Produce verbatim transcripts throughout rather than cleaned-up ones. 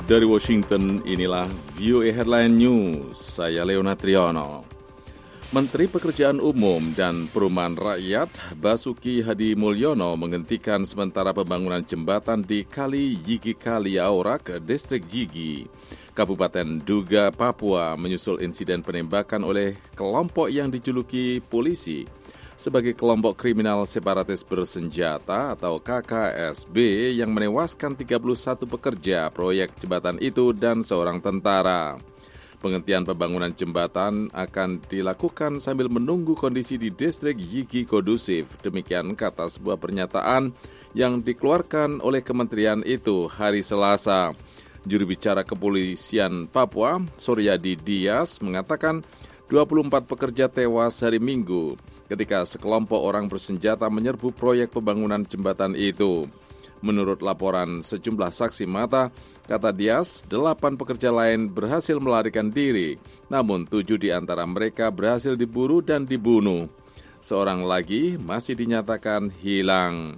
Dari Washington, inilah V O A Headline News. Saya Leona Triyono. Menteri Pekerjaan Umum dan Perumahan Rakyat Basuki Hadi Mulyono menghentikan sementara pembangunan jembatan di Kali Yigi Kaliaurak, Distrik Yigi, Kabupaten Duga, Papua, menyusul insiden penembakan oleh kelompok yang dijuluki polisi sebagai kelompok kriminal separatis bersenjata atau K K S B yang menewaskan tiga puluh satu pekerja proyek jembatan itu dan seorang tentara. Penghentian pembangunan jembatan akan dilakukan sambil menunggu kondisi di distrik Yigi kondusif. Demikian kata sebuah pernyataan yang dikeluarkan oleh kementerian itu hari Selasa. Juru bicara Kepolisian Papua, Suryadi Dias, mengatakan dua puluh empat pekerja tewas hari Minggu ketika sekelompok orang bersenjata menyerbu proyek pembangunan jembatan itu. Menurut laporan sejumlah saksi mata, kata Dias, delapan pekerja lain berhasil melarikan diri, namun tujuh di antara mereka berhasil diburu dan dibunuh. Seorang lagi masih dinyatakan hilang.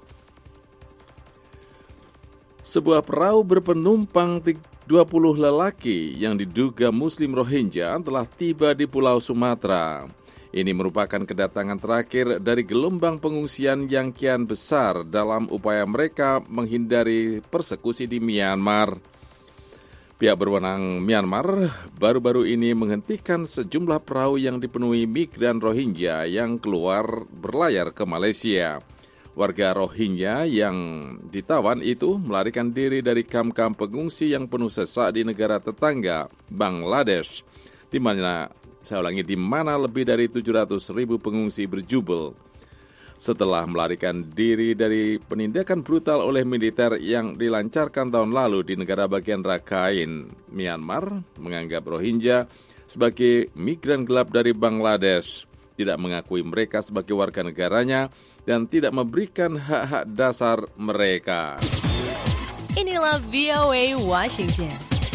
Sebuah perahu berpenumpang dua puluh lelaki yang diduga Muslim Rohingya telah tiba di Pulau Sumatera. Ini merupakan kedatangan terakhir dari gelombang pengungsian yang kian besar dalam upaya mereka menghindari persekusi di Myanmar. Pihak berwenang Myanmar baru-baru ini menghentikan sejumlah perahu yang dipenuhi migran Rohingya yang keluar berlayar ke Malaysia. Warga Rohingya yang ditawan itu melarikan diri dari kamp-kamp pengungsi yang penuh sesak di negara tetangga, Bangladesh, di mana Saya ulangi, di mana lebih dari tujuh ratus ribu pengungsi berjubel. Setelah melarikan diri dari penindakan brutal oleh militer yang dilancarkan tahun lalu di negara bagian Rakhine, Myanmar menganggap Rohingya sebagai migran gelap dari Bangladesh, tidak mengakui mereka sebagai warga negaranya, dan tidak memberikan hak-hak dasar mereka. Inilah V O A Washington.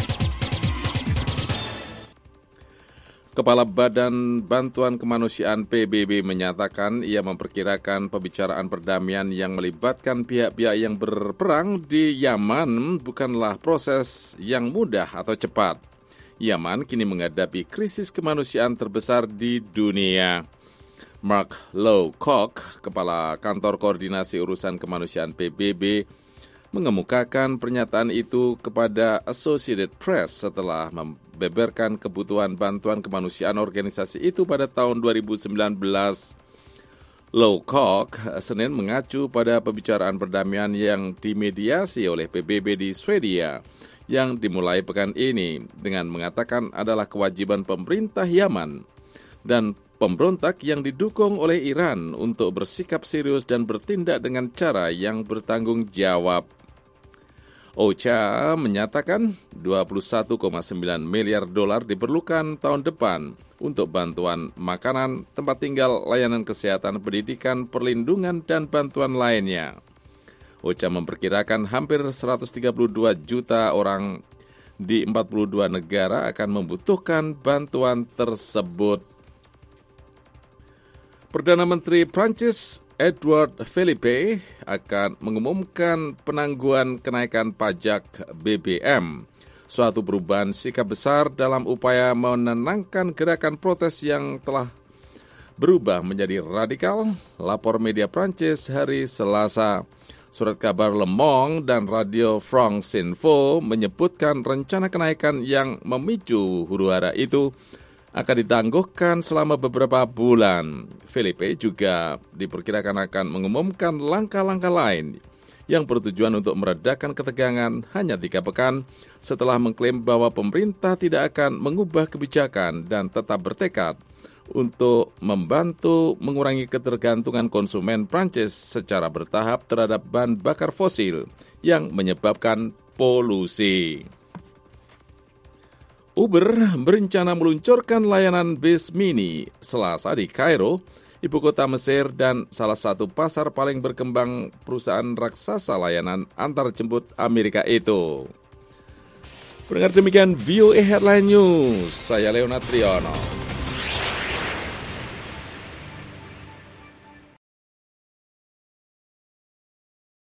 Kepala Badan Bantuan Kemanusiaan P B B menyatakan ia memperkirakan pembicaraan perdamaian yang melibatkan pihak-pihak yang berperang di Yaman bukanlah proses yang mudah atau cepat. Yaman kini menghadapi krisis kemanusiaan terbesar di dunia. Mark Lowcock, Kepala Kantor Koordinasi Urusan Kemanusiaan P B B, mengemukakan pernyataan itu kepada Associated Press setelah membeberkan kebutuhan bantuan kemanusiaan organisasi itu pada tahun dua ribu sembilan belas. Lowcock Senin mengacu pada pembicaraan perdamaian yang dimediasi oleh P B B di Swedia yang dimulai pekan ini dengan mengatakan adalah kewajiban pemerintah Yaman dan pemberontak yang didukung oleh Iran untuk bersikap serius dan bertindak dengan cara yang bertanggung jawab. O C A menyatakan dua puluh satu koma sembilan miliar dolar diperlukan tahun depan untuk bantuan makanan, tempat tinggal, layanan kesehatan, pendidikan, perlindungan, dan bantuan lainnya. O C A memperkirakan hampir seratus tiga puluh dua juta orang di empat puluh dua negara akan membutuhkan bantuan tersebut. Perdana Menteri Prancis Edouard Philippe akan mengumumkan penangguhan kenaikan pajak B B M, suatu perubahan sikap besar dalam upaya menenangkan gerakan protes yang telah berubah menjadi radikal, lapor media Prancis hari Selasa. Surat kabar Le Monde dan Radio France Info menyebutkan rencana kenaikan yang memicu huru-hara itu akan ditangguhkan selama beberapa bulan. Philippe juga diperkirakan akan mengumumkan langkah-langkah lain yang bertujuan untuk meredakan ketegangan hanya tiga pekan setelah mengklaim bahwa pemerintah tidak akan mengubah kebijakan dan tetap bertekad untuk membantu mengurangi ketergantungan konsumen Prancis secara bertahap terhadap bahan bakar fosil yang menyebabkan polusi. Uber berencana meluncurkan layanan bis mini Selasa di Kairo, ibu kota Mesir, dan salah satu pasar paling berkembang perusahaan raksasa layanan antar jemput Amerika itu. Pendengar, demikian V O A Headline News, saya Leona Triyono.